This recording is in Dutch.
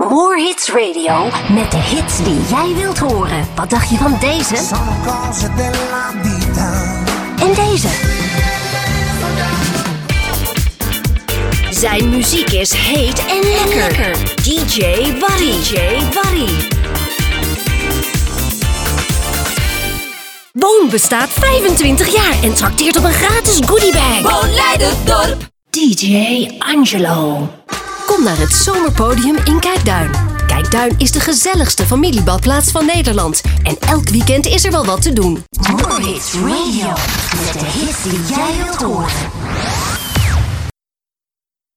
More Hits Radio met de hits die jij wilt horen. Wat dacht je van deze? En deze? Zijn muziek is heet en lekker. DJ Barry. Boom bestaat 25 jaar en trakteert op een gratis goodiebag. Boon Leiderdorp. DJ Angelo. Kom naar het Zomerpodium in Kijkduin. Kijkduin is de gezelligste familiebadplaats van Nederland. En elk weekend is er wel wat te doen. More Hits Radio. Met de hits die jij wilt horen.